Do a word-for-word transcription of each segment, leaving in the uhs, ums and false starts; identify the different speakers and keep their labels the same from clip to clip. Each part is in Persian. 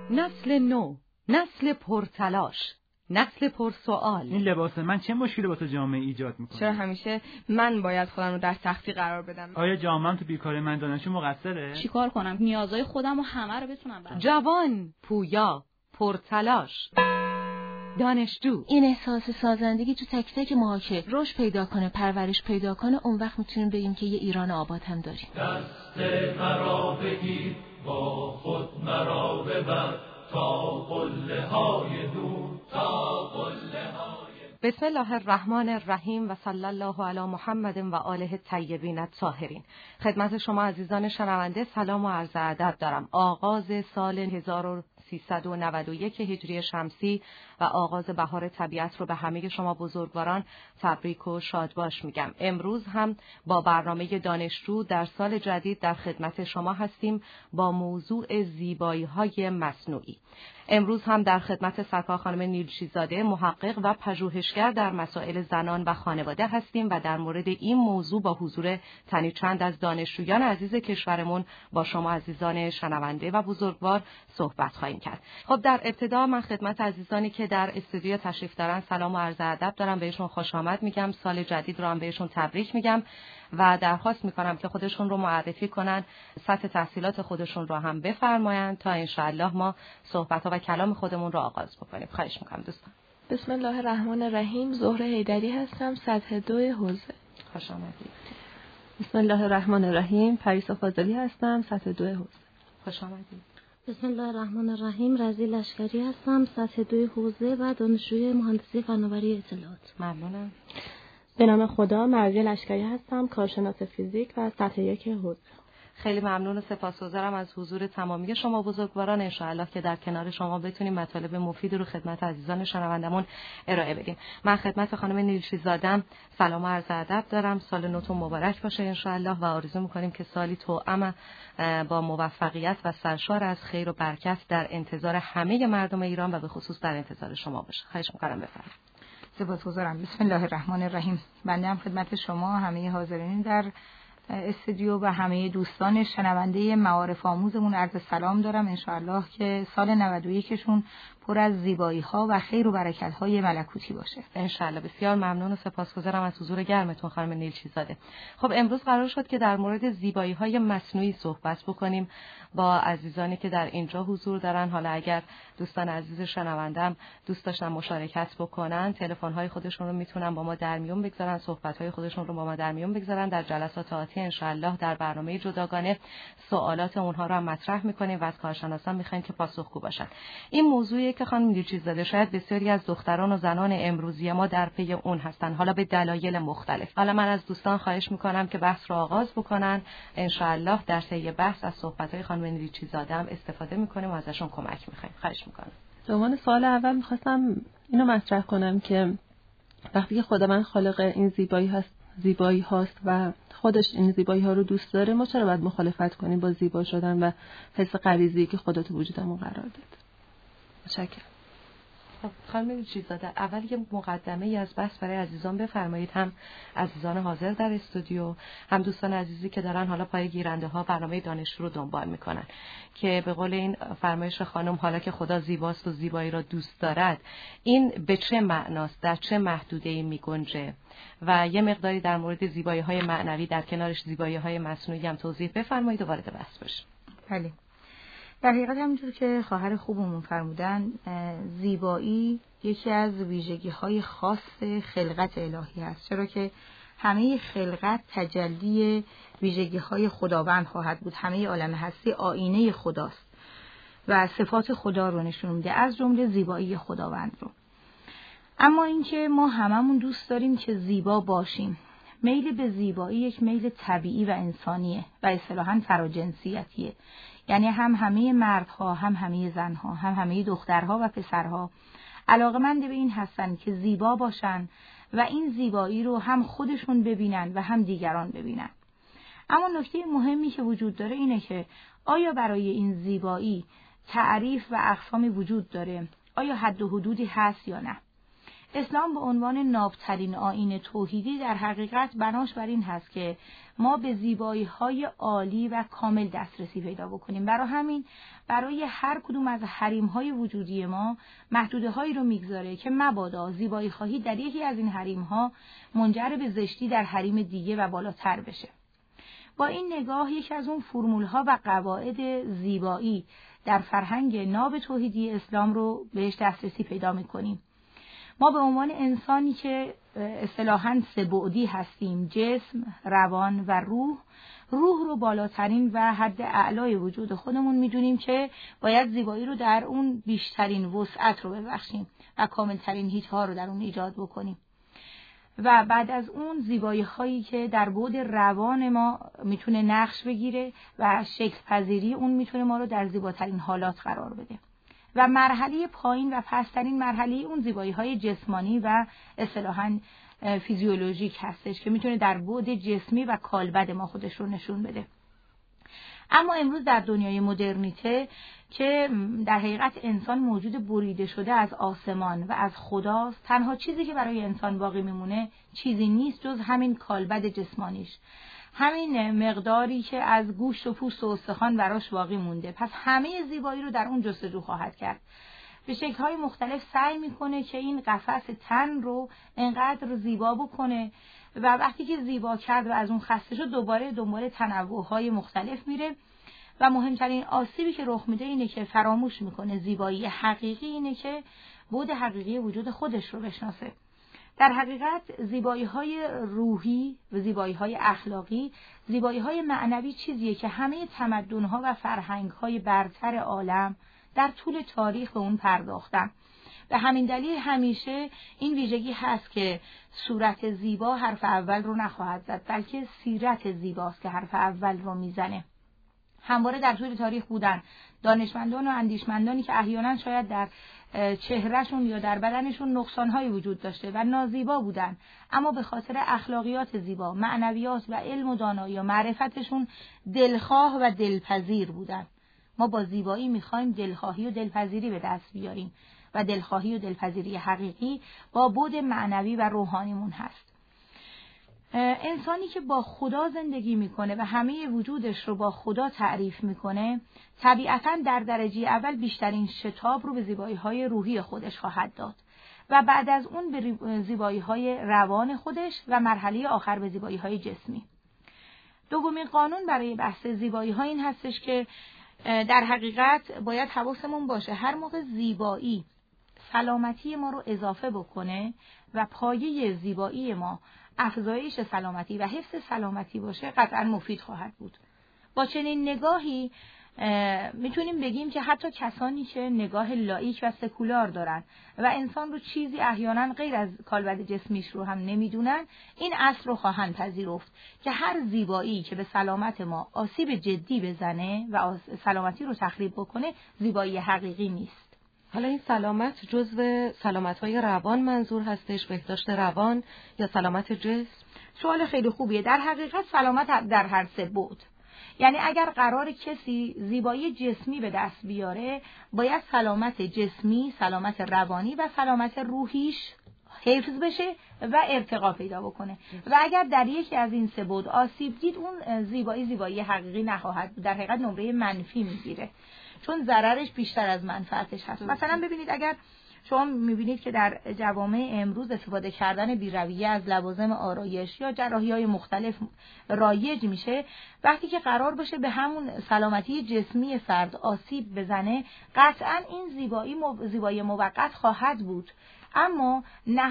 Speaker 1: نسل نو، نسل پرتلاش، نسل پرسوال.
Speaker 2: این لباس من چه مشکلی واسه جامعه ایجاد میکنه؟
Speaker 3: چرا همیشه من باید خودم رو در سختی قرار بدم؟
Speaker 2: آیا جامعه‌ام تو بیکاری من دانشجو مقصره؟
Speaker 4: چیکار کنم نیازهای خودم و همه رو بتونم برام؟
Speaker 1: جوان، پویا، پرتلاش، دانشجو.
Speaker 5: این احساس سازندگی تو تک تک ماها که رشد پیدا کنه، پرورش پیدا کنه، اون وقت میتونیم بگیم که یه ایران آباد هم داریم.
Speaker 6: دست مرا بگیر، با خود مرا ببر، تا قله های دور، تا قله های.
Speaker 1: بسم الله الرحمن الرحیم و صلی الله علی محمد و آله الطیبین الطاهرین. خدمت شما عزیزان شنونده سلام و عرض ادب دارم. آغاز سال هزار و سیصد و نود و یک هجری شمسی و آغاز بهار طبیعت رو به همه شما بزرگواران تبریک و شادباش میگم. امروز هم با برنامه دانشجو در سال جدید در خدمت شما هستیم با موضوع زیبایی‌های مصنوعی. امروز هم در خدمت سرکار خانم نیلچیزاده، محقق و پژوهشگر در مسائل زنان و خانواده هستیم و در مورد این موضوع با حضور تنی چند از دانشجویان عزیز کشورمون با شما عزیزان شنونده و بزرگوار صحبت خواهیم کرد. خب در ابتدا من خدمت عزیزانی که در استودیو تشریف دارن سلام و عرض ادب دارم، بهشون خوش آمد میگم، سال جدید رو هم بهشون تبریک میگم و درخواست میکنم که خودشون رو معرفی کنن، سطح تحصیلات خودشون رو هم بفرمایند تا انشاءالله ما صحبت‌ها و کلام خودمون رو آغاز بکنیم. خواهش میکنم دوستان.
Speaker 5: بسم الله الرحمن الرحیم. زهره حیدری هستم، سطح دو حوزه.
Speaker 1: خوش آمدید.
Speaker 7: بسم الله الرحمن الرحیم. پریسا فاضلی هستم، سطح دو حوزه.
Speaker 1: خوش آمدید.
Speaker 8: بسم الله الرحمن الرحیم. رضی لشکری هستم، سطح دو حوزه و دانشجوی مهندسی فناوری اطلاعات.
Speaker 1: ممنونم.
Speaker 7: به نام خدا، مرضیه لشکری هستم، کارشناس فیزیک و سطح یک حوزه.
Speaker 1: خیلی ممنون و سپاسگزارم از حضور تمامی شما بزرگواران. انشاءالله که در کنار شما بتونیم مطالب مفید رو خدمت عزیزان شنوندمون ارائه بدیم. من خدمت خانم نیلچیزاده سلام و عرض ادب دارم. سال نوتون مبارک باشه انشاءالله و آرزو می‌کنیم که سالی توأم با موفقیت و سرشار از خیر و برکت در انتظار همه مردم ایران و به خصوص در انتظار شما باشه. خواهش می‌کنم بفرمایید.
Speaker 9: سپاسگزارم. بسم الله الرحمن الرحیم. بنده هم خدمت شما همه حاضرین در استودیو و همه دوستان شنونده معارف آموزمون عرض سلام دارم. انشاءالله که سال نود و یک شون پر از زیبایی ها و خیر و برکت های ملکوتی باشه.
Speaker 1: انشاءالله. بسیار ممنون و سپاسگزارم از حضور گرمتون خانم نیلچیزاده. خب امروز قرار شد که در مورد زیبایی های مصنوعی صحبت بکنیم با عزیزانی که در اینجا حضور دارن. حالا اگر دوستان عزیز شنوندم دوست داشتن مشارکت بکنن، تلفن های خودشون رو میتونن با ما در میون بگذارن، صحبت های خودشون رو با ما در میون بگذارن. در جلسات آتی انشاءالله در برنامه جداگانه سوالات اونها رو هم مطرح میکنیم و از کارشناسان میخوایم که پاسخگو باشن. این موضوعی که خانم نیلچیزاده شاید بسیاری از دختران و زنان امروزی ما در پی اون هستن، حالا به دلایل مختلف. حالا من از دوستان خواهش میکنم که بحث رو آغاز بکنن. انشاءالله در طی بحث از صحبت‌های خانم نیلچیزاده هم استفاده میکنیم و ازشون کمک میخوایم. خواهش میکنم.
Speaker 7: به عنوان سوال اول میخواستم اینو مطرح کنم که وقتی که خداوند خالق این زیبایی هست زیبایی هاست و خودش این زیبایی ها رو دوست داره، ما چرا باید مخالفت کنیم با زیبا شدن و حس غریزی که خدا تو وجودمون قرار داد؟ متشکرم.
Speaker 1: خب خانم نیلچیزاده، اول یه مقدمه ای از بحث برای عزیزان بفرمایید، هم عزیزان حاضر در استودیو هم دوستان عزیزی که دارن حالا پای گیرنده ها برنامه دانشجو رو دنبال میکنن، که به قول این فرمایش خانم حالا که خدا زیباست و زیبایی را دوست دارد، این به چه معناست، در چه محدوده‌ای میگنجه و یه مقداری در مورد زیبایی های معنوی در کنارش زیبایی های مصنوعی هم توضیح بفرمایید و وارد بحث بشید.
Speaker 9: بله. در حقیقت همونطور که خواهر خوبمون فرمودن، زیبایی یکی از ویژگی‌های خاص خلقت الهی است، چرا که همه خلقت تجلی ویژگی‌های خداوند خواهد بود. همه عالم هستی آینه خداست و صفات خدا رو نشون میده، از جمله زیبایی خداوند رو. اما اینکه ما هممون دوست داریم که زیبا باشیم. میل به زیبایی یک میل طبیعی و انسانیه و اصطلاحاً تراجنسیتیه. یعنی هم همه مردها، هم همه زنها، هم همه دخترها و پسرها علاقه‌مند به این هستن که زیبا باشن و این زیبایی رو هم خودشون ببینن و هم دیگران ببینن. اما نکته مهمی که وجود داره اینه که آیا برای این زیبایی تعریف و اقسامی وجود داره؟ آیا حد و حدودی هست یا نه؟ اسلام به عنوان نابترین آیین توحیدی در حقیقت بناش بر این هست که ما به زیبایی‌های عالی و کامل دسترسی پیدا بکنیم. برای همین برای هر کدوم از حریم‌های وجودی ما محدوده‌هایی رو میگذاره که مبادا زیبایی خواهی در یکی از این حریم‌ها منجر به زشتی در حریم دیگه و بالاتر بشه. با این نگاه یکی از اون فرمول‌ها و قواعد زیبایی در فرهنگ ناب توحیدی اسلام رو بهش دسترسی پیدا می‌کنیم. ما به عنوان انسانی که اصطلاحاً سه بعدی هستیم، جسم، روان و روح، روح رو بالاترین و حد اعلای وجود خودمون میدونیم که باید زیبایی رو در اون بیشترین وسعت رو ببخشیم و کاملترین هیچ‌ها رو در اون ایجاد بکنیم. و بعد از اون زیبایی هایی که در بعد روان ما میتونه نقش بگیره و شکل پذیری اون میتونه ما رو در زیباترین حالات قرار بده. و مرحله پایین و پسترین مرحله اون زیبایی های جسمانی و اصطلاحاً فیزیولوژیک هستش که میتونه در بعد جسمی و کالبد ما خودش رو نشون بده. اما امروز در دنیای مدرنیته که در حقیقت انسان موجود بریده شده از آسمان و از خداست، تنها چیزی که برای انسان باقی میمونه چیزی نیست جز همین کالبد جسمانیش، همین مقداری که از گوشت و پوست و استخوان براش باقی مونده. پس همه زیبایی رو در اون جستجو خواهد کرد. به شکل‌های مختلف سعی میکنه که این قفس تن رو انقدر زیبا بکنه و وقتی که زیبا کرد و از اون خسته شد دوباره دنبال تنوع‌های مختلف میره و مهمترین آسیبی که رخ میده اینه که فراموش میکنه زیبایی حقیقی اینه که بعد حقیقی وجود خودش رو بشناسه. در حقیقت زیبایی‌های روحی و زیبایی‌های اخلاقی، زیبایی‌های معنوی چیزیه که همه تمدن‌ها و فرهنگ‌های برتر عالم در طول تاریخ به اون پرداختن. به همین دلیل همیشه این ویژگی هست که صورت زیبا حرف اول رو نخواهد زد، بلکه سیرت زیباست که حرف اول رو میزنه. همواره در طول تاریخ بودن دانشمندان و اندیشمندانی که احیانا شاید در چهرهشون یا در بدنشون نقصان‌هایی وجود داشته و نازیبا بودن، اما به خاطر اخلاقیات زیبا، معنویات و علم و دانایی و معرفتشون دلخواه و دلپذیر بودن. ما با زیبایی میخوایم دلخواهی و دلپذیری به دست بیاریم و دلخواهی و دلپذیری حقیقی با بعد معنوی و روحانیمون هست. انسانی که با خدا زندگی میکنه و همه وجودش رو با خدا تعریف میکنه طبیعتاً در درجه اول بیشترین شتاب رو به زیبایی‌های روحی خودش خواهد داد و بعد از اون به زیبایی‌های روان خودش و مرحله آخر به زیبایی‌های جسمی. دومین قانون برای بحث زیبایی‌ها این هستش که در حقیقت باید حواسمون باشه هر موقع زیبایی سلامتی ما رو اضافه بکنه و پایه زیبایی ما افزایش سلامتی و حفظ سلامتی باشه قطعا مفید خواهد بود. با چنین نگاهی میتونیم بگیم که حتی کسانی که نگاه لاییک و سکولار دارن و انسان رو چیزی احیانا غیر از کالبد جسمیش رو هم نمیدونن، این اصل رو خواهند پذیرفت که هر زیبایی که به سلامت ما آسیب جدی بزنه و سلامتی رو تخریب بکنه زیبایی حقیقی نیست.
Speaker 1: حالا این سلامت جزو سلامت‌های روان منظور هستش، بهداشت روان یا سلامت جسم؟
Speaker 9: سوال خیلی خوبیه. در حقیقت سلامت در هر سه بعد. یعنی اگر قرار کسی زیبایی جسمی به دست بیاره، باید سلامت جسمی، سلامت روانی و سلامت روحیش حفظ بشه و ارتقا پیدا بکنه. و اگر در یکی از این سه بعد آسیب دید، اون زیبایی زیبایی حقیقی نخواهد بود، در حقیقت نمره منفی میگیره، چون ضررش بیشتر از منفعتش هست. مثلا ببینید اگر شما میبینید که در جوامع امروز استفاده کردن بی‌رویه از لوازم آرایش یا جراحی‌های مختلف رایج میشه، وقتی که قرار باشه به همون سلامتی جسمی فرد آسیب بزنه، قطعاً این زیبایی مو... زیبایی موقت خواهد بود، اما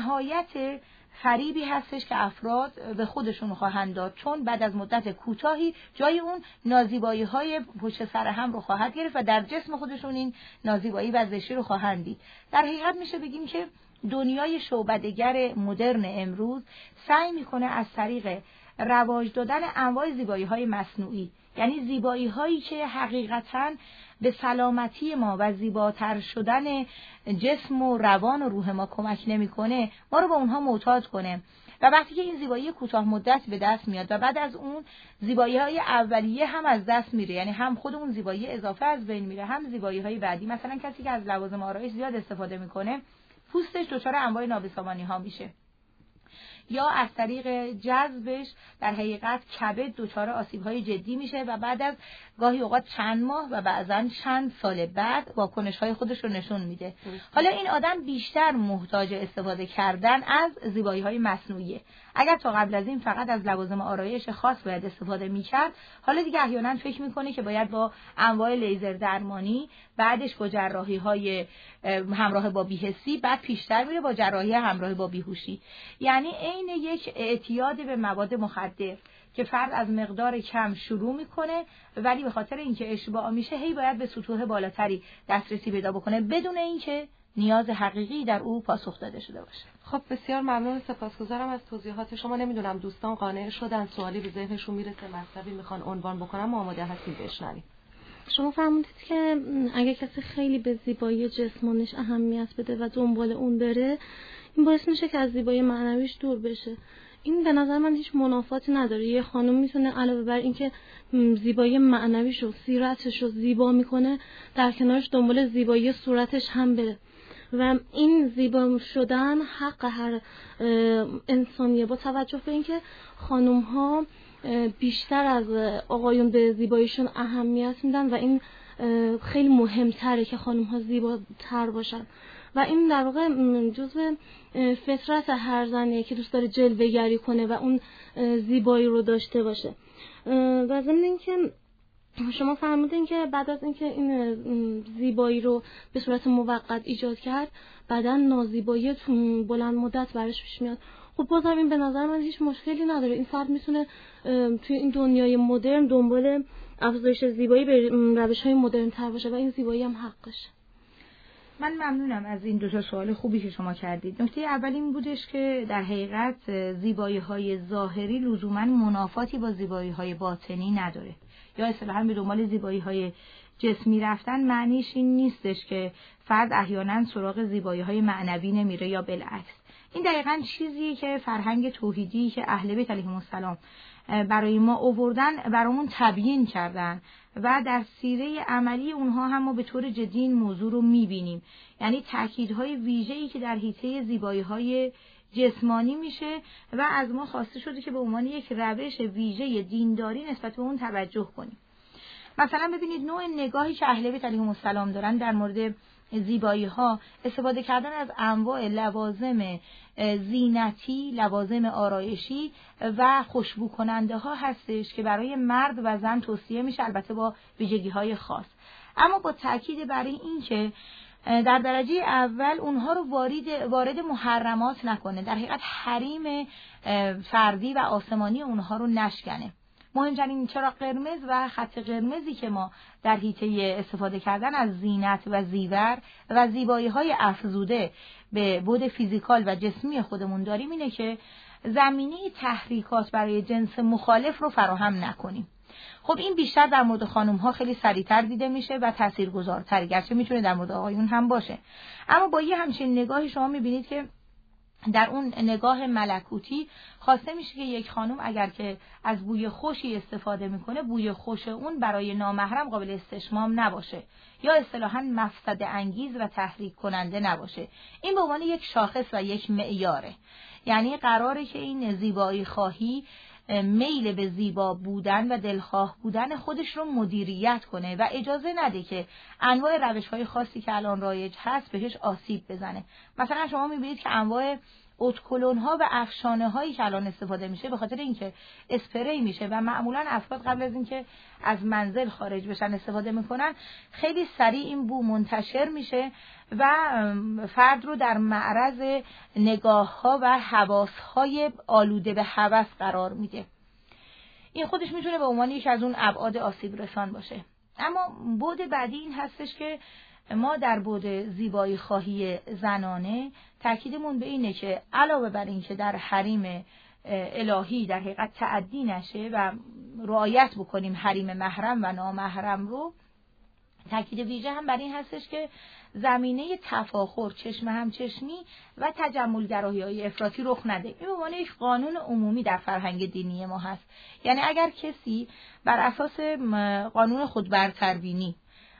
Speaker 9: نهایت فریبی هستش که افراد به خودشون خواهند داد، چون بعد از مدت کوتاهی جای اون نازیبایی های پشت سر هم رو خواهد گرفت و در جسم خودشون این نازیبایی و زشتی رو خواهند دید. در حقیقت میشه بگیم که دنیای شعبده‌گر مدرن امروز سعی میکنه از طریق رواج دادن انواع زیبایی های مصنوعی، یعنی زیبایی هایی که حقیقتاً به سلامتی ما و زیباتر شدن جسم و روان و روح ما کمک نمیکنه، ما رو به اونها معتاد کنه. و وقتی که این زیبایی کوتاه مدت به دست میاد و بعد از اون زیبایی های اولیه هم از دست میره، یعنی هم خود اون زیبایی اضافه از بین میره، هم زیبایی های بعدی. مثلا کسی که از لوازم آرایش زیاد استفاده میکنه پوستش دچار انواع نابسامانی ها میشه، یا از طریق جذبش در حقیقت کبد دچار آسیب‌های جدی میشه و بعد از گاهی اوقات چند ماه و بعضاً چند سال بعد واکنش‌های خودش رو نشون میده. حالا این آدم بیشتر محتاج استفاده کردن از زیبایی‌های مصنوعیه. اگر تا قبل از این فقط از لوازم آرایش خاص باید استفاده میکرد، حالا دیگه احیانا فکر میکنه که باید با انواع لیزر درمانی، بعدش با جراحی‌های همراه با بی‌حسی، بعد پیشتر میره با جراحی همراه با بیهوشی. یعنی عین یک اعتیاد به مواد مخدر که فرد از مقدار کم شروع میکنه ولی به خاطر اینکه اشباع میشه هی باید به سطوح بالاتری دسترسی پیدا بکنه بدون اینکه نیاز حقیقی در او پاسخ داده شده باشه.
Speaker 1: خب بسیار ممنون، سپاسگزارم از توضیحات شما. نمیدونم دوستان قانع شدن، سوالی به ذهنشون میرسه، مطلبی میخوان عنوان بکنم، آماده هستیم بشنویم.
Speaker 8: شما فرمودید که اگه کسی خیلی به زیبایی جسمانیش اهمیت بده و دنبال اون بره، این باعث میشه که از زیبایی معنویش دور بشه. این به نظر من هیچ منافاتی نداره. یه خانم میتونه علاوه بر اینکه زیبایی معنویش و سیرتش رو زیبا میکنه، در کنارش دنبال زیبایی صورتش هم بره و این زیبا شدن حق هر انسانیه، با توجه به اینکه خانم ها بیشتر از آقایون به زیباییشون اهمیت میدن و این خیلی مهمتره که خانم ها زیباتر باشن و این در واقع جزء فطرت هر زنیه که دوست داره جلوه گری کنه و اون زیبایی رو داشته باشه. و ضمن اینکه شما فرمودین که بعد از اینکه این زیبایی رو به صورت موقت ایجاد کرد، بعداً نازیبایی بلند مدت برش پیش میاد. خب بازم این به نظر من هیچ مشکلی نداره. این فرد میتونه توی این دنیای مدرن دنبال افزایش زیبایی به روش‌های مدرن تر باشه و این زیبایی هم حقشه.
Speaker 9: من ممنونم از این دو تا سوال خوبی که شما کردید. نکته اول این بودش که در حقیقت زیبایی‌های ظاهری لزوماً منافاتی با زیبایی‌های باطنی نداره، یا اصطلاحاً به دنبال زیبایی‌های جسمی رفتن معنیش این نیستش که فرد احیانا سراغ زیبایی‌های معنوی نمیره یا بالعکس. این دقیقاً چیزیه که فرهنگ توحیدی که اهل بیت علیهم السلام برای ما آوردن برامون تبیین کردن و در سیره عملی اونها هم ما به طور جدی این موضوع رو میبینیم. یعنی تاکیدهای ویژه‌ای که در حیطه زیبایی‌های جسمانی میشه و از ما خواسته شده که به عنوان یک روش ویژه دینداری نسبت به اون توجه کنیم. مثلا ببینید نوع نگاهی که اهل بیت علیهم السلام دارن در مورد زیبایی ها، استفاده کردن از انواع لوازم زینتی، لوازم آرایشی و خوشبو کننده ها هستش که برای مرد و زن توصیه میشه، البته با ویژگی های خاص، اما با تاکید بر این که در درجه اول اونها رو وارد وارد محرمات نکنه، در حقیقت حریم فردی و آسمانی اونها رو نشکنه. مهمترین چراغ قرمز و خط قرمزی که ما در حیطه استفاده کردن از زینت و زیور و زیبایی‌های افزوده به بعد فیزیکال و جسمی خودمون داریم اینه که زمینه تحریکات برای جنس مخالف رو فراهم نکنیم. خب این بیشتر در مورد خانم‌ها خیلی سریع‌تر دیده میشه و تاثیرگذارتر، گرچه میتونه در مورد آقایون هم باشه، اما با یه همچین نگاهی شما میبینید که در اون نگاه ملکوتی خواسته میشه که یک خانم اگر که از بوی خوشی استفاده میکنه، بوی خوش اون برای نامحرم قابل استشمام نباشه یا اصطلاحاً مفسده انگیز و تحریک کننده نباشه. این به عنوان یک شاخص و یک معیاره. یعنی قراره که این زیبایی خواهی میل به زیبا بودن و دلخواه بودن خودش رو مدیریت کنه و اجازه نده که انواع روش‌های خاصی که الان رایج هست بهش آسیب بزنه. مثلا شما می‌بینید که انواع اتکلون‌ها و افشانه‌هایی که الان استفاده میشه به خاطر اینکه اسپری میشه و معمولاً افراد قبل از اینکه از منزل خارج بشن استفاده میکنن، خیلی سریع این بو منتشر میشه و فرد رو در معرض نگاه‌ها و حواس‌های آلوده به هوس قرار میده. این خودش میتونه به عنوان یک از اون ابعاد آسیب رسان باشه. اما بعد بعدی این هستش که ما در بعد زیبایی خواهی زنانه تاکیدمون به اینه که علاوه بر این که در حریم الهی در حقیقت تعدی نشه و رعایت بکنیم حریم محرم و نامحرم رو، تاکید ویژه هم بر این هستش که زمینه تفاخر، چشم همچشمی و تجملگرایی‌های افراطی رخ نده. این به عنوان یک قانون عمومی در فرهنگ دینی ما هست. یعنی اگر کسی بر اساس قانون خودبرتربینی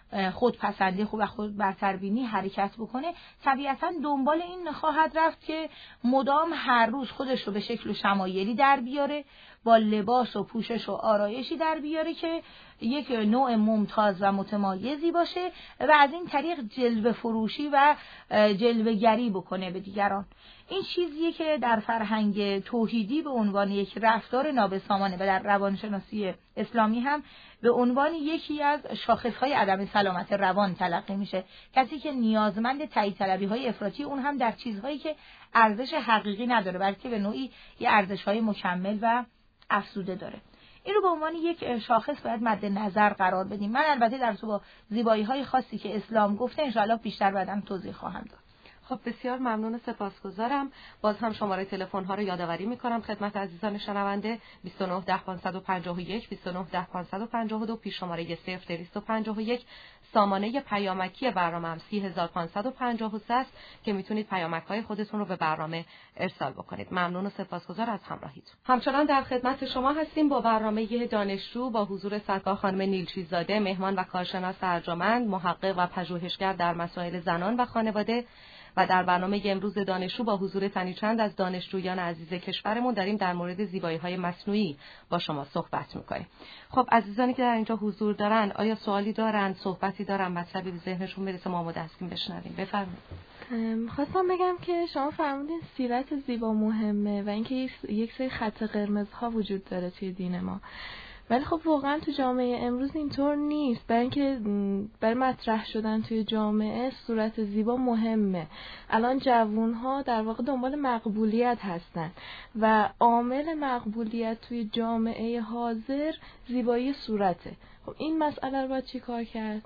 Speaker 9: خودپسندی و خود برتربینی حرکت بکنه، طبیعتاً دنبال این خواهد رفت که مدام هر روز خودش رو به شکل و شمایلی در بیاره، با لباس و پوشش و آرایشی در بیاره که یک نوع ممتاز و متمایزی باشه و از این طریق جلوه فروشی و جلوه گری بکنه به دیگران. این چیزیه که در فرهنگ توحیدی به عنوان یک رفتار نابسامانه و در روانشناسی اسلامی هم به عنوان یکی از شاخصهای عدم سلامت روان تلقی میشه. کسی که نیازمند تایید طلبی‌های افراطی، اون هم در چیزهایی که ارزش حقیقی نداره، بلکه به نوعی یه ارزش‌های مکمل و افزوده داره. این رو به عنوان یک شاخص باید مد نظر قرار بدیم. من البته در تو با زیبایی‌های خاصی که اسلام گفته انشاءالله بیشتر بعداً توضیح خواهم داد.
Speaker 1: خب بسیار ممنون و سپاسگزارم. باز هم شماره تلفن ها رو یادآوری میکنم خدمت عزیزان شنونده: بیست و نه ده پانصد و پنجاه و یک بیست و نه ده پانصد و پنجاه و دو، پیش شماره صفر دویست و پنجاه و یک. سامانه پیامکی برنامه هم سی هزار و پانصد و پنجاه و سه است که میتونید پیامک های خودتون رو به برنامه ارسال بکنید. ممنون و سپاسگزار از همراهیتون. همچنان در خدمت شما هستیم با برنامه دانشجو با حضور سرکار خانم نیلچیزاده، مهمان و کارشناس ارجمند، محقق و پژوهشگر در مسائل زنان و خانواده. و در برنامه امروز دانشجو با حضور تنی چند از دانشجویان عزیز کشورمون داریم در مورد زیبایی‌های مصنوعی با شما صحبت می‌کنیم. خب عزیزانی که در اینجا حضور دارن، آیا سوالی دارن، صحبتی دارن، مطلبی به ذهنشون میرسه ما آماده هستیم بشنویم؟ بفرمایید.
Speaker 3: خواستم بگم که شما فرمودین سیرت زیبا مهمه و اینکه یک سری خط قرمزها وجود داره توی دین ما. ولی خب واقعا تو جامعه امروز اینطور نیست. برای اینکه برای مطرح شدن توی جامعه صورت زیبا مهمه. الان جوان‌ها در واقع دنبال مقبولیت هستن و عامل مقبولیت توی جامعه حاضر زیبایی صورته. خب این مسئله رو باید چی کار کرد؟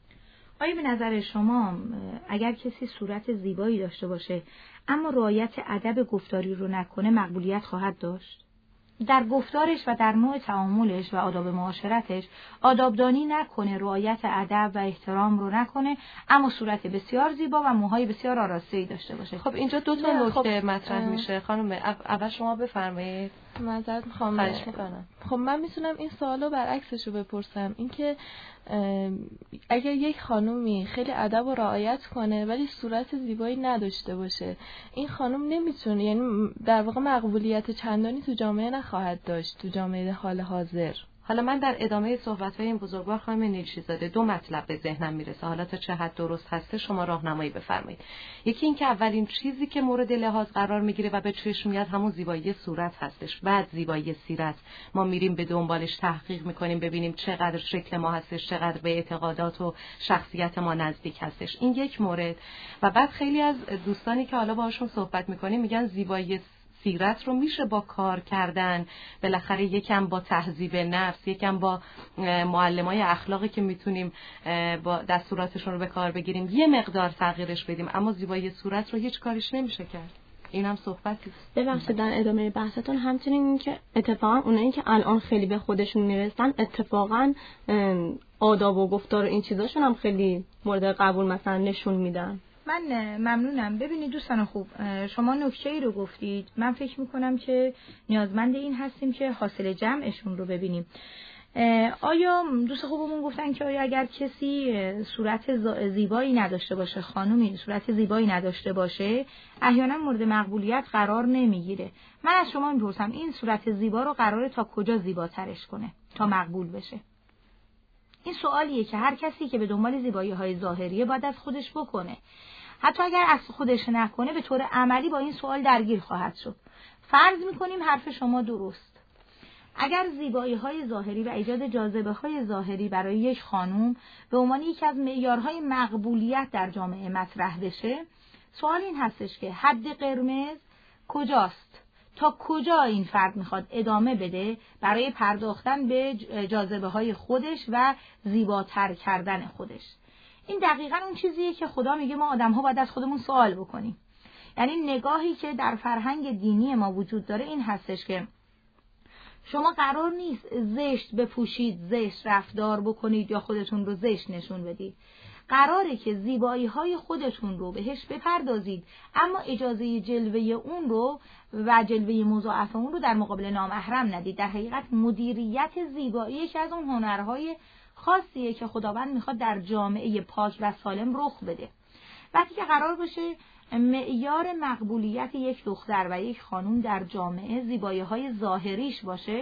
Speaker 9: آیا به نظر شما اگر کسی صورت زیبایی داشته باشه اما رعایت ادب گفتاری رو نکنه مقبولیت خواهد داشت؟ در گفتارش و در نوع تعاملش و آداب معاشرتش آدابدانی نکنه، رعایت ادب و احترام رو نکنه، اما صورت بسیار زیبا و موهای بسیار آراسته‌ای داشته باشه.
Speaker 1: خب اینجا دو تا نکته خب مطرح میشه. خانم اول شما بفرمایید.
Speaker 3: معذرت میخوام. خب من میتونم این سوالو برعکسش رو بپرسم، اینکه اگر یک خانومی خیلی ادب و رعایت کنه ولی صورت زیبایی نداشته باشه، این خانم نمیتونه، یعنی در واقع مقبولیت چندانی تو جامعه نخواهد داشت، تو جامعه حال حاضر.
Speaker 1: حالا من در ادامه صحبت‌های این بزرگوار خانم نیلچیزاده دو مطلب به ذهنم میرسه، حالا تا چه حد درست هسته شما راهنمایی بفرمایید. یکی این که اولین چیزی که مورد لحاظ قرار میگیره و به چشم میاد همون زیبایی صورت هستش. بعد زیبایی سیرت، ما میریم به دنبالش، تحقیق میکنیم ببینیم چقدر شکل ما هستش، چقدر به اعتقادات و شخصیت ما نزدیک هستش. این یک مورد. و بعد خیلی از دوستانی که حالا باهاشون صحبت میکنیم میگن زیبایی سیرت رو میشه با کار کردن، بالاخره یکم با تهذیب نفس، یکم با معلمای اخلاقی که میتونیم با دستوراتشون رو به کار بگیریم یه مقدار تغییرش بدیم، اما زیبایی صورت رو هیچ کاریش نمیشه کرد. این هم صحبتی است.
Speaker 8: ببخشید در ادامه بحثتون همچنین این که اتفاقا اونایی که الان خیلی به خودشون میرسن اتفاقا آداب و گفتار و این چیزاشون هم خیلی مورد قبول مثلا نشون میدن.
Speaker 9: من ممنونم. ببینید دوستان خوب، شما نکته‌ای رو گفتید، من فکر میکنم که نیازمند این هستیم که حاصل جمعشون رو ببینیم. آیا دوست خوبمون گفتن که آیا اگر کسی صورت زیبایی نداشته باشه، خانومی صورت زیبایی نداشته باشه، احیانا مورد مقبولیت قرار نمیگیره. من از شما میپرسم این صورت زیبا رو قراره تا کجا زیباترش کنه تا مقبول بشه؟ این سوالیه که هر کسی که به دنبال زیبایی‌های ظاهریه باید از خودش بکنه. حتی اگر از خودش نکنه به طور عملی با این سوال درگیر خواهد شد. فرض می‌کنیم حرف شما درست. اگر زیبایی‌های ظاهری و ایجاد جاذبه‌های ظاهری برای یک خانم به عنوان یکی از معیارهای مقبولیت در جامعه مطرح بشه، سوال این هستش که حد قرمز کجاست؟ تا کجا این فرد میخواد ادامه بده برای پرداختن به جاذبه‌های خودش و زیباتر کردن خودش؟ این دقیقاً اون چیزیه که خدا میگه ما آدم‌ها باید از خودمون سوال بکنیم. یعنی نگاهی که در فرهنگ دینی ما وجود داره این هستش که شما قرار نیست زشت بپوشید، زشت رفتار بکنید یا خودتون رو زشت نشون بدید. قراره که زیبایی‌های خودتون رو بهش بپردازید، اما اجازه جلوه اون رو و جلوه مضاعف اون رو در مقابل نامحرم ندید. در حقیقت مدیریت زیبایی یکی از اون هنرهای خاصیه که خداوند میخواد در جامعه پاک و سالم رخ بده. وقتی که قرار باشه معیار مقبولیت یک دختر و یک خانم در جامعه زیبایی‌های ظاهریش باشه،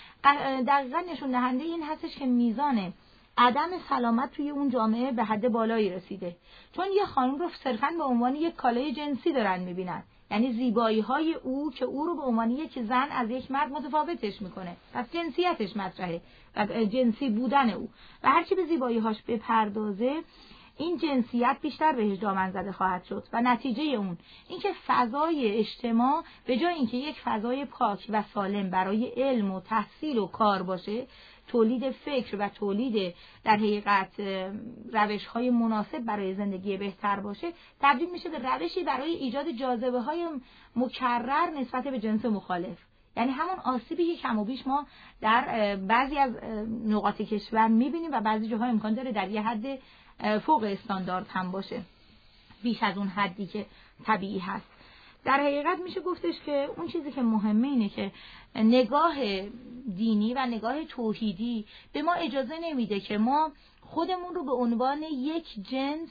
Speaker 9: دقیقاً نشون دهنده این هستش که میزان عدم سلامت توی اون جامعه به حد بالایی رسیده. چون یه خانم رو صرفاً به عنوان یک کالای جنسی دارن میبینن، یعنی زیبایی‌های او که او رو به عنوان یک زن از یک مرد متفاوتش میکنه. پس جنسیتش مطرحه و جنسی بودن او و هرچی به زیبایی‌هاش بپردازه این جنسیت بیشتر بهش دامن زده خواهد شد و نتیجه اون اینکه فضای اجتماع به جای اینکه یک فضای پاک و سالم برای علم و تحصیل و کار باشه، تولید فکر و تولید در حقیقت روش‌های مناسب برای زندگی بهتر باشه، تبدیل میشه به روشی برای ایجاد جاذبه‌های مکرر نسبت به جنس مخالف. یعنی همون آسیبی که کم و بیش ما در بعضی از نقاط کشور می‌بینیم و بعضی جاها امکان داره در یه حد فوق استاندارد هم باشه، بیش از اون حدی که طبیعی هست. در حقیقت میشه گفتش که اون چیزی که مهمه اینه که نگاه دینی و نگاه توحیدی به ما اجازه نمیده که ما خودمون رو به عنوان یک جنس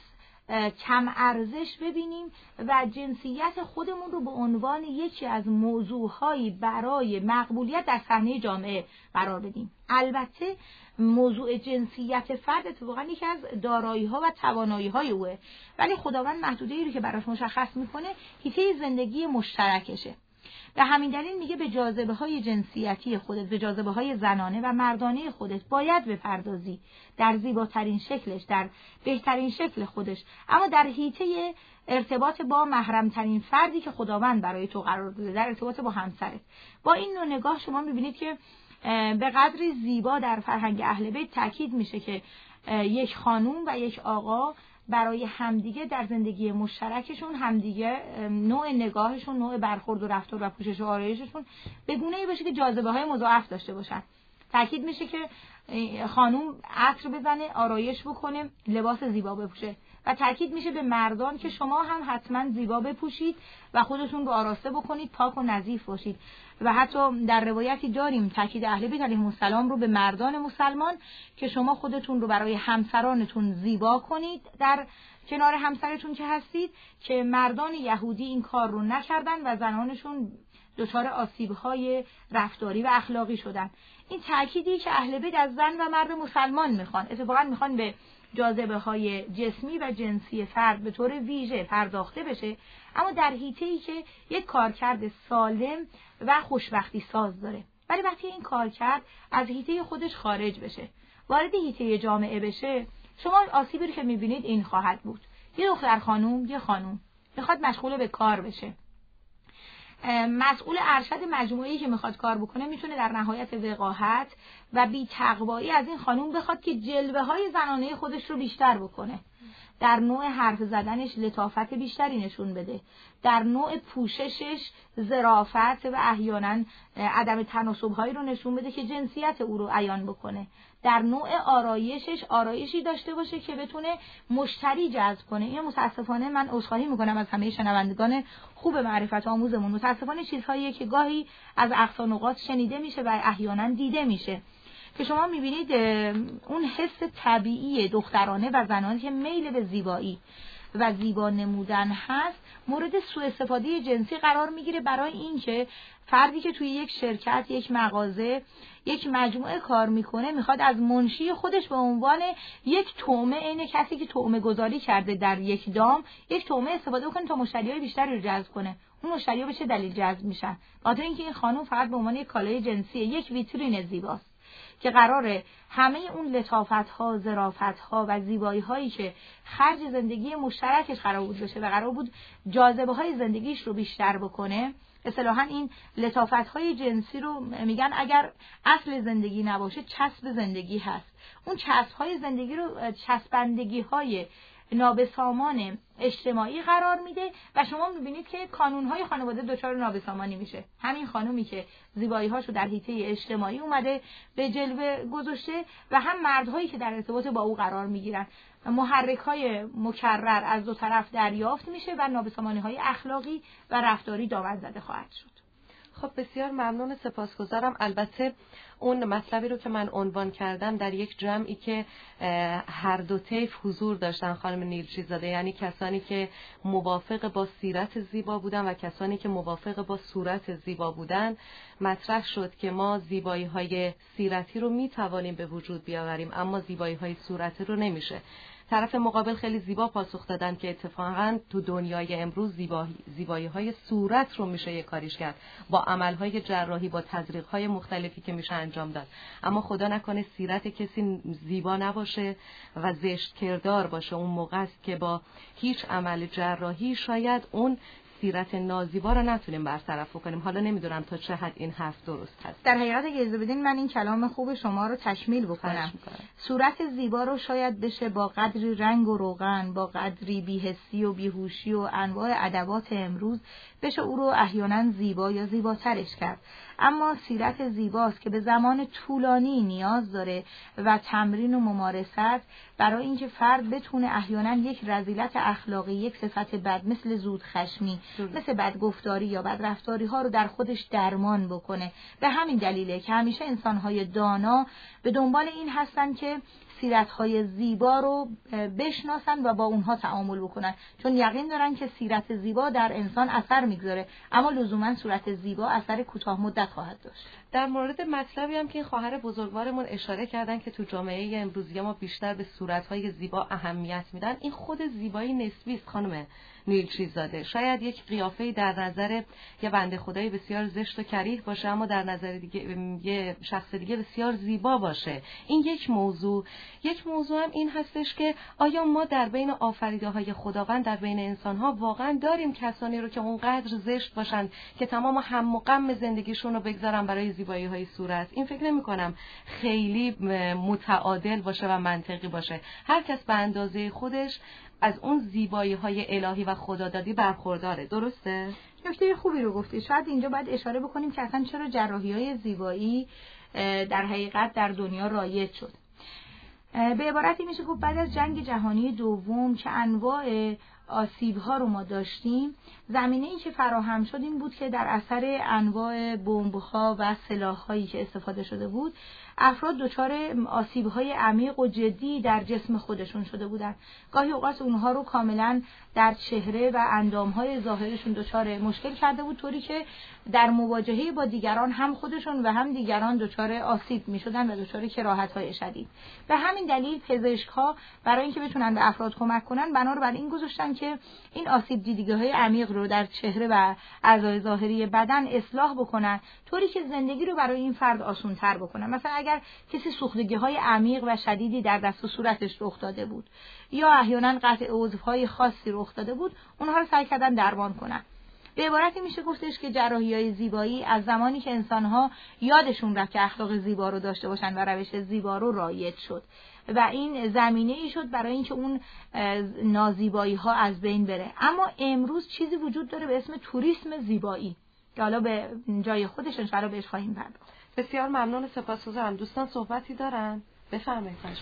Speaker 9: کم ارزش ببینیم و جنسیت خودمون رو به عنوان یکی از موضوعهایی برای مقبولیت در صحنه جامعه قرار بدیم. البته موضوع جنسیت فرد اتفاقا یکی از دارایی‌ها و توانایی‌های اوه، ولی خداوند محدوده‌ای رو که براش مشخص میکنه حیطه زندگی مشترکشه. به همین دلیل میگه به جاذبه‌های جنسیتی خودت، به جاذبه‌های زنانه و مردانه خودت باید بپردازی در زیباترین شکلش، در بهترین شکل خودش، اما در حیطه ارتباط با محرمترین فردی که خداوند برای تو قرار داده، در ارتباط با همسرت. با این نوع نگاه شما میبینید که به قدری زیبا در فرهنگ اهل بیت تاکید میشه که یک خانوم و یک آقا برای همدیگه در زندگی مشترکشون همدیگه نوع نگاهشون، نوع برخورد و رفتار و پوشش و آرایششون به گونه‌ای باشه که جاذبه‌های مضاعف داشته باشن. تاکید میشه که خانوم عطر بزنه، آرایش بکنه، لباس زیبا بپوشه و تاکید میشه به مردان که شما هم حتما زیبا بپوشید و خودتون رو آراسته بکنید، پاک و نظیف باشید. و حتی در روایتی داریم تاکید اهل بیت علیهم السلام رو به مردان مسلمان که شما خودتون رو برای همسرانتون زیبا کنید در کنار همسرتون که هستید، که مردان یهودی این کار رو نکردن و زنانشون دچار آسیب‌های رفتاری و اخلاقی شدن. این تأکیدی که اهل بیت از زن و مرد مسلمان میخوان، اتفاقا میخوان به جاذبه‌های جسمی و جنسی فرد به طور ویژه پرداخته بشه، اما در حیطه‌ای که یک کارکرد سالم و خوشبختی ساز داره. ولی وقتی این کارکرد از حیطه خودش خارج بشه، وارد حیطه جامعه بشه، شما آسیبی رو که میبینید این خواهد بود. یه دختر خانوم، یه خانوم میخواد مشغول به کار بشه، مسئول ارشد مجموعه‌ای که میخواد کار بکنه میتونه در نهایت وقاحت و بی تقوایی از این خانوم بخواد که جلوه‌های زنانه خودش رو بیشتر بکنه، در نوع حرف زدنش لطافت بیشتری نشون بده، در نوع پوششش ظرافت و احیانا عدم تناسب‌هایی رو نشون بده که جنسیت او رو عیان بکنه، در نوع آرایشش آرایشی داشته باشه که بتونه مشتری جذب کنه. این متاسفانه من عذرخواهی میکنم از همه شنوندگان خوب معرفت آموزمون، متاسفانه چیزهایی که گاهی از اقصا نقاط شنیده میشه و احیانا دیده میشه که شما میبینید اون حس طبیعی دخترانه و زنانه که میل به زیبایی و زیبا نمودن هست مورد سوء استفاده جنسی قرار میگیره، برای اینکه فردی که توی یک شرکت، یک مغازه، یک مجموعه کار میکنه میخواد از منشی خودش به عنوان یک طعمه، عین کسی که طعمه گذاری کرده در یک دام، یک طعمه استفاده کنه تا مشتریای بیشتری رو جذب کنه. اون مشتری‌ها به چه دلیل جذب میشن؟ خاطر اینکه این خانم فقط به عنوان یک کالای جنسی، یک ویترین زیباست که قراره همه اون لطافت‌ها، ظرافت‌ها و زیبایی‌هایی که خرج زندگی مشترکش قرار بود بشه و قرار بود جاذبه‌های زندگیش رو بیشتر بکنه. اصطلاحاً این لطافت‌های جنسی رو میگن اگر اصل زندگی نباشه چسب زندگی هست. اون چسب‌های زندگی رو چسبندگی‌های نابسامان اجتماعی قرار میده و شما میبینید که کانونهای خانواده دچار نابسامانی میشه. همین خانومی که زیبایی‌هاشو در حیطه اجتماعی اومده به جلوه گذاشته و هم مردهایی که در ارتباط با او قرار میگیرن، محرک‌های مکرر از دو طرف دریافت میشه و نابسامانی‌های اخلاقی و رفتاری دامن زده خواهد شد.
Speaker 1: خب بسیار ممنون، سپاسگزارم. البته اون مطلبی رو که من عنوان کردم در یک جمعی که هر دو طیف حضور داشتن خانم نیلچیزاده، یعنی کسانی که موافق با سیرت زیبا بودن و کسانی که موافق با صورت زیبا بودن، مطرح شد که ما زیبایی‌های سیرتی رو می‌توانیم به وجود بیاوریم اما زیبایی‌های صورتی رو نمیشه. طرف مقابل خیلی زیبا پاسخ دادن که اتفاقاً تو دنیای امروز زیبایی زیبایی‌های صورت رو میشه یک کاریش کرد با عمل‌های جراحی، با تزریق‌های مختلفی که میشه انجام داد، اما خدا نکنه سیرت کسی زیبا نباشه و زشت کردار باشه. اون موقع است که با هیچ عمل جراحی شاید اون سیرت نازیبا رو نتونیم برطرف کنیم. حالا نمیدونم تا چه حد این حرف درست هست.
Speaker 9: در حقیقت اجازه بدین من این کلام خوب شما رو تشمیل بکنم. صورت زیبا رو شاید بشه با قدری رنگ و روغن، با قدری بی‌حسی و بیهوشی و انواع ادوات امروز بشه او رو احیانا زیبا یا زیباترش کرد، اما سیرت زیباست که به زمان طولانی نیاز داره و تمرین و ممارست برای اینکه فرد بتونه احیانا یک رذیلت اخلاقی، یک صفت بد مثل زودخشمی، مثل بدگفتاری یا بدرفتاری ها رو در خودش درمان بکنه. به همین دلیله که همیشه انسان‌های دانا به دنبال این هستن که سیرت‌های زیبا رو بشناسن و با اونها تعامل بکنن، چون یقین دارن که سیرت زیبا در انسان اثر میگذاره، اما لزوما صورت زیبا اثر کوتاه مدت خواهد داشت.
Speaker 1: در مورد مطلبی هم که این خواهر بزرگوارمون اشاره کردن که تو جامعه امروزی ما بیشتر به صورت‌های زیبا اهمیت میدن، این خود زیبایی نسبی است خانم نیلچیزاده. شاید یک قیافه‌ای در نظر یه بنده خدای بسیار زشت و کریه باشه اما در نظر دیگه یه شخص دیگه بسیار زیبا باشه. این یک موضوع. یک موضوع هم این هستش که آیا ما در بین آفریده‌های خداوند در بین انسان‌ها واقعا داریم کسانی رو که اونقدر زشت باشن که تمام هم و غم زندگیشون رو بگذارن برای زیبایی‌های صورت؟ این فکر نمی‌کنم خیلی متعادل باشه و منطقی باشه. هر کس به اندازه خودش از اون زیبایی‌های الهی و خدادادی برخورداره. درسته؟
Speaker 9: نکته خوبی رو گفتی. شاید اینجا باید اشاره بکنیم که اصلا چرا جراحی‌های زیبایی در حقیقت در دنیا رایج شد. به عبارتی میشه گفت بعد از جنگ جهانی دوم که انواع آسیب‌ها رو ما داشتیم، زمینه‌ای که فراهم شد این بود که در اثر انواع بمب‌ها و سلاح‌هایی که استفاده شده بود، افراد دچار آسیب‌های عمیق و جدی در جسم خودشون شده بودند. گاهی اوقات اونها رو کاملا در چهره و اندام‌های ظاهرشون دچار مشکل کرده بود، طوری که در مواجهه با دیگران هم خودشون و هم دیگران دچار آسیب می‌شدن و دچار کراهت‌های شدید. به همین دلیل پزشک‌ها برای اینکه بتونن به افراد کمک کنن، بنا رو بر این گذاشتن که این آسیب دیدگی‌های عمیق رو در چهره و اعضای ظاهری بدن اصلاح بکنن، طوری که زندگی رو برای این فرد آسان‌تر بکنن. مثلا اگر کسی سوختگی‌های عمیق و شدیدی در دست و صورتش رخ داده بود یا احیانا قطع عضوهای خاصی رخ داده بود، اونها رو سعی کردن درمان کنن. به عبارتی میشه گفتش که جراحی‌های زیبایی از زمانی که انسان‌ها یادشون رفت که اخلاق زیبا رو داشته باشن و روش زیبا رو رایج شد و این زمینه‌ای شد برای اینکه اون نازیبایی‌ها از بین بره. اما امروز چیزی وجود داره به اسم توریسم زیبایی که حالا به جای خودش ان شاءالله بهش خواهیم پرداخت.
Speaker 1: بسیار ممنون، سپاسگزارم. دوستان صحبتی دارن؟ بفرمایید. خواهش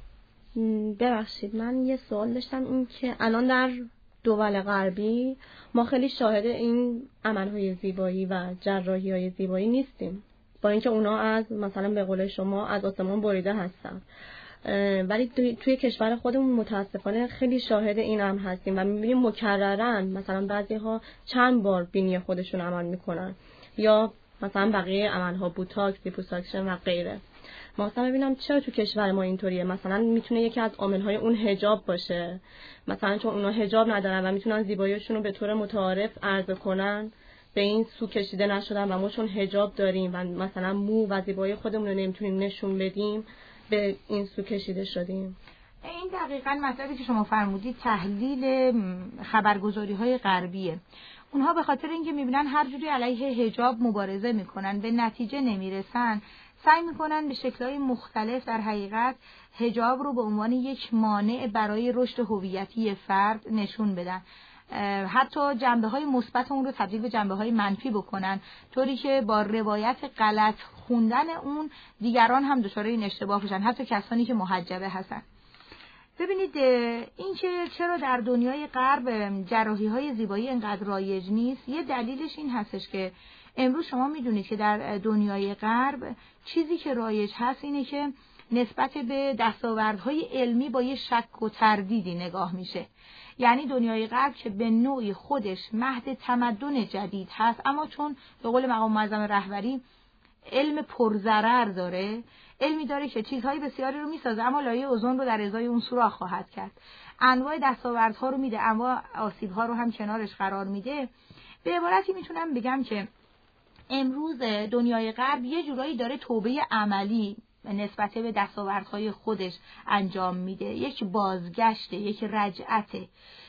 Speaker 1: می‌کنم.
Speaker 8: ببخشید من یه سوال داشتم، این که الان در دول غربی ما خیلی شاهد این عمل‌های زیبایی و جراحی‌های زیبایی نیستیم، با اینکه اونا از مثلا به قول شما از آسمان بریده هستن، ولی توی, توی کشور خودمون متاسفانه خیلی شاهد این امر هستیم و می‌بینیم مکرراً مثلا بعضی‌ها چند بار بینی خودشون عمل می‌کنن یا مثلا بقیه عمل‌ها بوتاکس، لیپوساکشن و غیره. ما اصلا ببینم چرا تو کشور ما اینطوریه. مثلا میتونه یکی از عامل‌های اون حجاب باشه، مثلا چون اونا حجاب ندارن و میتونن زیباییشون رو به طور متعارف عرضه کنن، به این سو کشیده نشدن و ما چون حجاب داریم و مثلا مو و زیبایی خودمون رو نمیتونیم نشون بدیم به این سو کشیده شدیم.
Speaker 9: این دقیقاً مطلبی که شما فرمودید تحلیل خبرگزاری‌های غربیه. اونها به خاطر اینکه میبینن هر جوری علیه حجاب مبارزه میکنن به نتیجه نمیرسن، سعی میکنن به شکل‌های مختلف در حقیقت حجاب رو به عنوان یک مانع برای رشد هویتی فرد نشون بدن، حتی جنبه‌های مثبت اون رو تبدیل به جنبه‌های منفی بکنن، طوری که با روایت غلط خوندن اون دیگران هم دچار این اشتباه بشن، حتی کسانی که محجبه هستن. ببینید این که چرا در دنیای غرب جراحی‌های زیبایی انقدر رایج نیست، یه دلیلش این هستش که امروز شما میدونید که در دنیای غرب چیزی که رایج هست اینه که نسبت به دستاوردهای علمی با یه شک و تردیدی نگاه میشه. یعنی دنیای غرب که به نوعی خودش مهد تمدن جدید هست، اما چون به قول مقام معظم رهبری علم پرضرر داره، علمی داره که چیزهای بسیاری رو میسازه اما لایه اوزون رو در ازای اون سوراخ خواهد کرد، انواع دستاوردها رو میده، انواع آسیب‌ها رو هم کنارش قرار میده. به عبارتی میتونم بگم که امروز دنیای غرب یه جورایی داره توبه عملی نسبت به دستاوردهای خودش انجام میده، یک بازگشت، یک رجعته،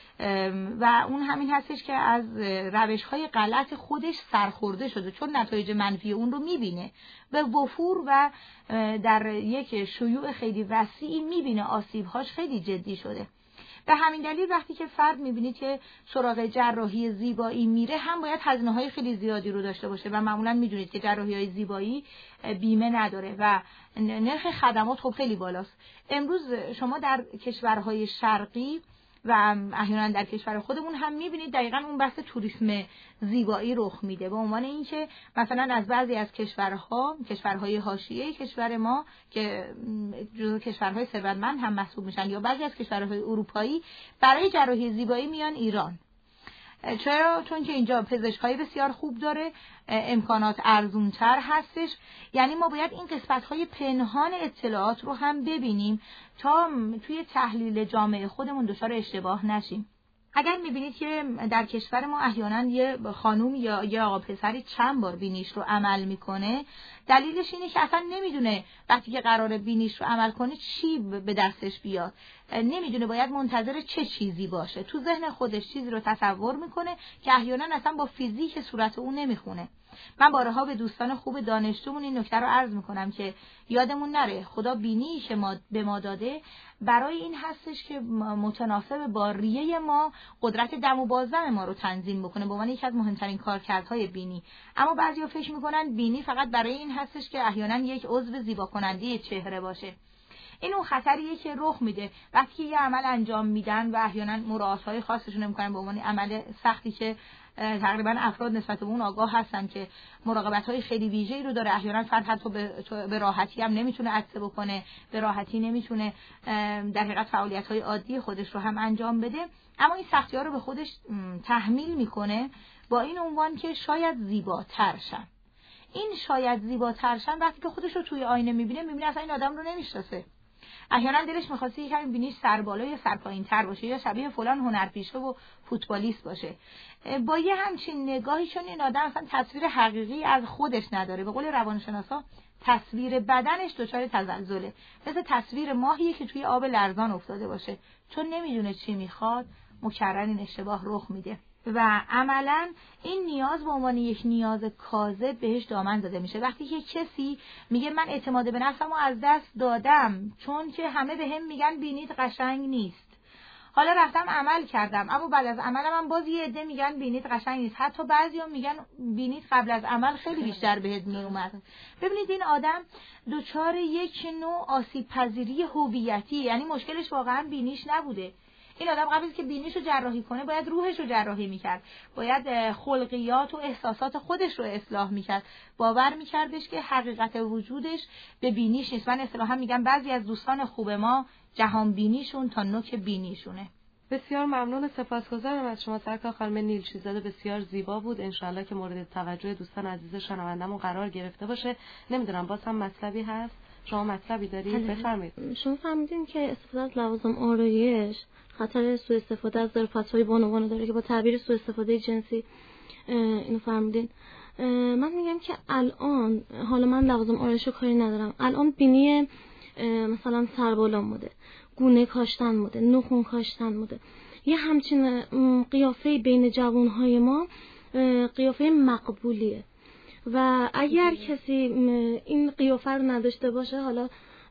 Speaker 9: و اون همین هستش که از روش‌های غلط خودش سرخورده شده، چون نتایج منفی اون رو میبینه به وفور و در یک شیوع خیلی وسیعی میبینه آسیب‌هاش خیلی جدی شده. به همین دلیل وقتی که فرد میبینید که سراغ جراحی زیبایی میره، هم باید هزینه‌های خیلی زیادی رو داشته باشه و معمولا میدونید که جراحی‌های زیبایی بیمه نداره و نرخ خدمات خب خیلی بالاست. امروز شما در کشورهای شرقی و احیانا در کشور خودمون هم میبینید دقیقاً اون بحث توریسم زیبایی رخ میده، به عنوان اینکه مثلا از بعضی از کشورها، کشورهای حاشیه کشور ما که جزو کشورهای ثروتمند هم محسوب میشن، یا بعضی از کشورهای اروپایی برای جراحی زیبایی میان ایران. چرا؟ چون که اینجا پزشکای بسیار خوب داره، امکانات ارزونتر هستش. یعنی ما باید این قسمت‌های پنهان اطلاعات رو هم ببینیم تا توی تحلیل جامعه خودمون دچار اشتباه نشیم. اگر می‌بینید که در کشور ما احیانا یه خانوم یا یه آقا پسری چند بار بینیش رو عمل میکنه، دلیلش اینه که اصلا نمیدونه وقتی که قراره بینیش رو عمل کنه چی به دستش بیاد، نمیدونه باید منتظر چه چیزی باشه، تو ذهن خودش چیزی رو تصور میکنه که احیانا اصلا با فیزیک صورت اون نمیخونه. من بارها به دوستان خوب دانشجومون این نکته رو عرض میکنم که یادمون نره خدا بینی که ما به ما داده برای این هستش که متناسب با ریه ما قدرت دم و بازدم ما رو تنظیم بکنه به عنوان یکی از مهمترین کارکردهای بینی. اما بعضیا فکر میکنن بینی فقط برای این هستش که احیانا یک عضو زیبا کننده چهره باشه. این اون خطریه که رخ میده وقتی یه عمل انجام میدن و احیانا مراعات‌های خاصشون میکنن به عنوان عمل سختی که تقریبا افراد نسبت به اون آگاه هستن که مراقبت‌های خیلی ویژه‌ای رو داره، احیانا فرد حتی به راحتی هم نمیتونه عطسه بکنه، به راحتی نمیتونه در حقیقت فعالیت‌های عادی خودش رو هم انجام بده، اما این سختی‌ها رو به خودش تحمیل میکنه با این عنوان که شاید زیباتر شن. این شاید زیباتر شن وقتی که خودش رو توی آینه میبینه میبینه اصلا این آدم رو نمیشناسه. احیانا دلش می‌خواسته یکم بینیش سربالا یا سرپایین‌تر باشه یا شبیه فلان هنرپیشه و فوتبالیست باشه. با یه همچین نگاهی، چون این آدم اصلا تصویر حقیقی از خودش نداره، به قول روانشناسا تصویر بدنش دچار تزلزله، مثل تصویر ماهیه که توی آب لرزان افتاده باشه، چون نمیدونه چی میخواد مکرر این اشتباه رخ میده و عملاً این نیاز به عنوان یک نیاز کاذب بهش دامن زده میشه. وقتی که کسی میگه من اعتماد به نفسمو از دست دادم چون که همه به هم میگن بینیت قشنگ نیست، حالا رفتم عمل کردم اما بعد از عملم هم باز یه عده میگن بینیت قشنگ نیست، حتی بعضیا میگن بینیت قبل از عمل خیلی بیشتر بهت میومد. ببینید این آدم دچار یک نوع آسیب پذیری هویتی، یعنی مشکلش واقعا بینیش نبوده. این آدم قبل از که بینیش رو جراحی کنه باید روحش رو جراحی میکرد، باید خلقیات و احساسات خودش رو اصلاح میکرد، باور میکردش که حقیقت وجودش به بینیش نیست. من اصطلاحا میگم بعضی از دوستان خوب ما جهان بینیشون تا نوک بینیشونه.
Speaker 1: بسیار ممنون، سپاسگزارم از شما سرکار خانم نیلچیزاده، بسیار زیبا بود. انشالله که مورد توجه دوستان عزیز شنوندمون قرار گرفته باشه. نمیدونم باز هم مطلبی هست، شما مطلبی دارید بفرمایید.
Speaker 8: شما فهمیدین که استفاده از لوازم آرایش خطر سوء استفاده از ظرف‌های بانوان داره که با تعبیر سوء استفاده جنسی اینو فهمیدین. من میگم که الان، حالا من لوازم آرایش رو کاری ندارم، الان بینی مثلا سربالان موده، گونه کاشتن موده، نخون کاشتن موده، یه همچین قیافه بین جوانهای ما قیافه مقبولیه و اگر کسی این قیافه رو نداشته باشه حالا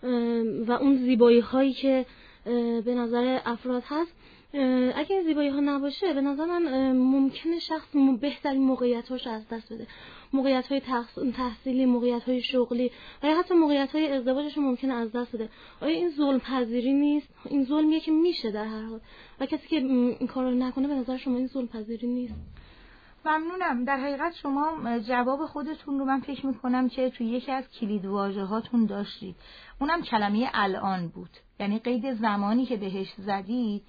Speaker 8: و اون زیبایی هایی که به نظر افراد هست، اگه این زیبایی ها نباشه به نظر من ممکنه شخص بهترین موقعیت هاش از دست بده، موقعیت های تحصیلی، موقعیت های شغلی و یا حتی موقعیت های ازدواجش ممکنه از دست بده. آیا این ظلم پذیری نیست؟ این ظلمیه که میشه در هر حال و کسی که این کار رو نکنه به نظر شما این ظلم پذیری نیست؟
Speaker 9: ممنونم. در حقیقت شما جواب خودتون رو من فکر میکنم که توی یکی از کلید واژه هاتون داشتید، اونم کلمه الان بود. یعنی قید زمانی که بهش زدید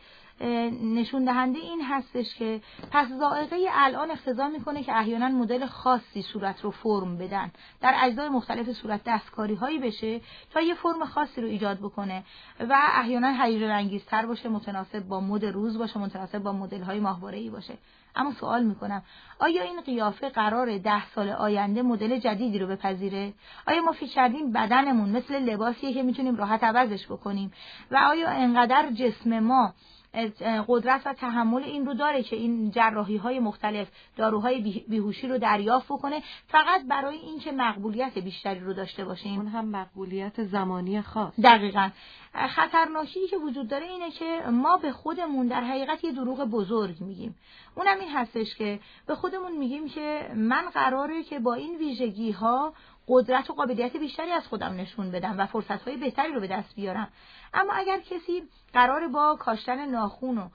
Speaker 9: نشون دهنده این هستش که پس ذائقه الان اقتضا میکنه که احیانا مدل خاصی صورت رو فرم بدن، در اجزای مختلف صورت دستکاری هایی بشه تا یه فرم خاصی رو ایجاد بکنه و احیانا هیجان انگیزتر باشه، متناسب با مد روز باشه، متناسب با مدل های ماهواره‌ای باشه. اما سوال میکنم آیا این قیافه قراره ده سال آینده مدل جدیدی رو بپذیره؟ آیا ما فکر کردیم بدنمون مثل لباسیه که میتونیم راحت عوضش بکنیم؟ و آیا انقدر جسم ما قدرت و تحمل این رو داره که این جراحی های مختلف، داروهای بیهوشی رو دریافت بکنه فقط برای اینکه مقبولیت بیشتری رو داشته باشیم؟
Speaker 1: اون هم مقبولیت زمانی خاص.
Speaker 9: دقیقاً. خطرناکی که وجود داره اینه که ما به خودمون در حقیقت یه دروغ بزرگ میگیم. اونم این هستش که به خودمون میگیم که من قراره که با این ویژگی ها قدرت و قابلیت بیشتری از خودم نشون بدم و فرصت‌های بهتری رو به دست بیارم. اما اگر کسی قراره با کاشتن ناخن و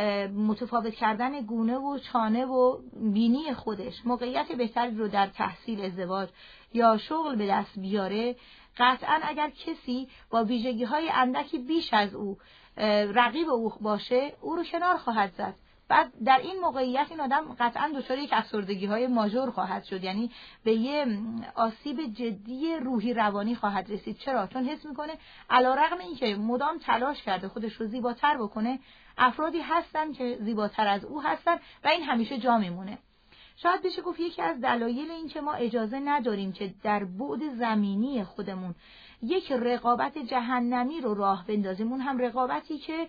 Speaker 9: متفاوت کردن گونه و چانه و بینی خودش موقعیت بهتری رو در تحصیل، ازدواج یا شغل به دست بیاره، قطعاً اگر کسی با ویژگی‌های اندکی بیش از او رقیب او باشه، او رو کنار خواهد زد. بعد در این موقعیت این آدم قطعاً دچار یک افسردگی‌های ماژور خواهد شد، یعنی به یه آسیب جدی روحی روانی خواهد رسید. چرا؟ چون حس میکنه علیرغم اینکه مدام تلاش کرده خودش رو زیباتر بکنه، افرادی هستن که زیباتر از او هستن و این همیشه جا میمونه. شاید بشه گفت یکی از دلایل این که ما اجازه نداریم که در بعد زمینی خودمون یک رقابت جهنمی رو راه بندازیم، اون هم رقابتی که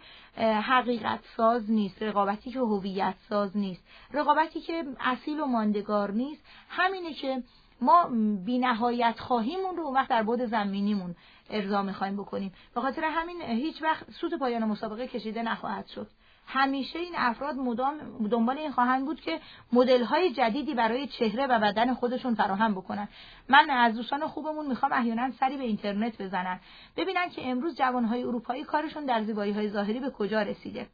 Speaker 9: حقیقت ساز نیست، رقابتی که هویت ساز نیست، رقابتی که اصیل و ماندگار نیست، همینه که ما بی‌نهایت خواهیمون رو اون وقت در بعد زمینیمون ارضا می‌خوایم بکنیم. به خاطر همین هیچ وقت سوت پایان مسابقه کشیده نخواهد شد. همیشه این افراد مدام دنبال این خواهند بود که مدل‌های جدیدی برای چهره و بدن خودشون فراهم بکنن. من از دوستان خوبمون میخوام احیانا سری به اینترنت بزنن، ببینن که امروز جوان‌های اروپایی کارشون در زیبایی‌های ظاهری به کجا رسیده.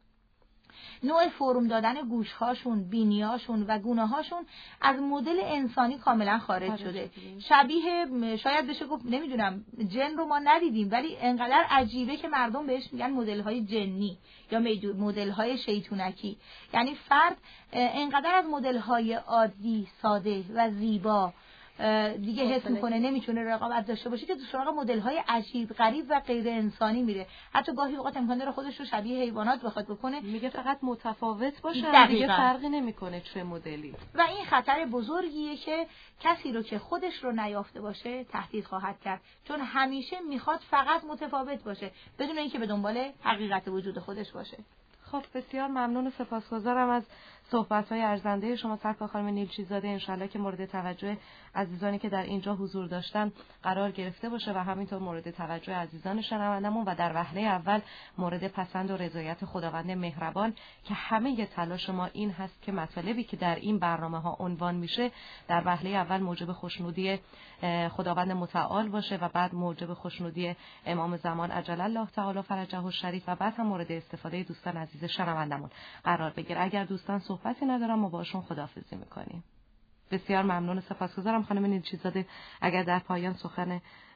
Speaker 9: نوع فرم دادن گوش‌هاشون، بینی‌هاشون و گونه‌هاشون از مدل انسانی کاملا خارج, خارج شده. شده. شبیه شاید بشه گفت نمیدونم جن رو ما ندیدیم، ولی انقدر عجیبه که مردم بهش میگن مدل‌های جنی یا مدل‌های شیطونکی. یعنی فرد انقدر از مدل‌های عادی، ساده و زیبا دیگه حس میکنه نمیتونه رقابت داشته باشه که تو سراغ مدل‌های عجیب غریب و غیر انسانی میره. حتی گاهی اوقات امکان داره خودش رو شبیه حیوانات بخواد بکنه،
Speaker 1: میگه فقط متفاوت باشه، دیگه فرقی نمیکنه چه مدلی.
Speaker 9: و این خطر بزرگیه که کسی رو که خودش رو نیافته باشه تهدید خواهد کرد، چون همیشه میخواد فقط متفاوت باشه بدون اینکه به دنبال حقیقت وجود خودش باشه.
Speaker 1: خب بسیار ممنون و سپاسگزارم از صحبت‌های ارزنده شما سرکار خانم نیلچی‌زاده. انشالله که مورد توجه عزیزانی که در اینجا حضور داشتن قرار گرفته باشه و همینطور مورد توجه عزیزان شنوندمون و در وهله اول مورد پسند و رضایت خداوند مهربان که همه تلاش ما این هست که مطالبی که در این برنامه‌ها عنوان میشه در وهله اول موجب خوشنودی خداوند متعال باشه و بعد موجب خوشنودی امام زمان عجل الله تعالی فرجه الشریف و بعد هم مورد استفاده دوستان عزیز شنوندمون قرار بگیره. اگر دوستان صحبتی ندارم ما باشون خداحافظی میکنیم. بسیار ممنون و سپاسگزارم خانم نیلچی‌زاده. اگر در پایان سخن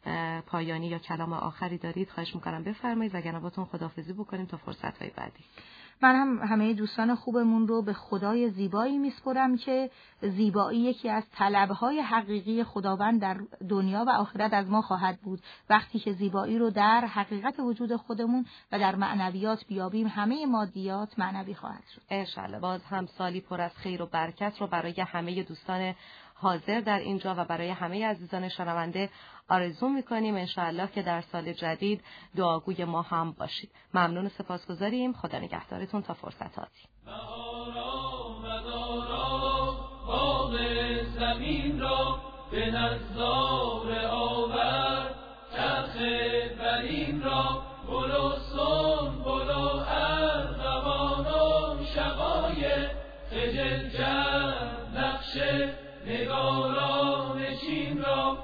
Speaker 1: پایانی یا کلام آخری دارید خواهش میکنم بفرمایید و اگر نباتون خداحافظی بکنیم تا فرصت‌های بعدی.
Speaker 9: من هم همه دوستان خوبمون رو به خدای زیبایی میسپرم که زیبایی یکی از طلبهای حقیقی خداوند در دنیا و آخرت از ما خواهد بود. وقتی که زیبایی رو در حقیقت وجود خودمون و در معنویات بیابیم همه مادیات معنوی خواهد شد.
Speaker 1: انشالله. باز هم سالی پر از خیر و برکت رو برای همه دوستان حاضر در اینجا و برای همه عزیزان شنونده آرزو میکنیم انشاءالله که در سال جدید دعاگوی ما هم باشید. ممنون و سپاسگزاریم. خدا نگهدارتون تا فرصت آتی.
Speaker 6: بهارا مدارا باغ زمین را به نظاره آورد، چرخ برین را بلو سن بلو ارغوان و شقای خجل جمع نقش نگاران چین را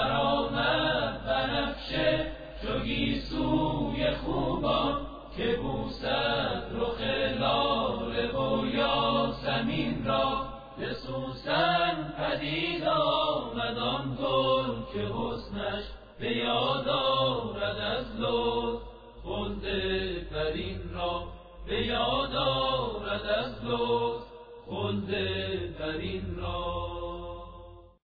Speaker 6: برآمد بنفشه جوگی سوی خوبان که بوسد رخ لاله و یاسمین را به سوسن پدید آمد آن گل که حسنش به یاد آرد از لطف خلد برین را، به یاد آرد از لطف خلد برین را.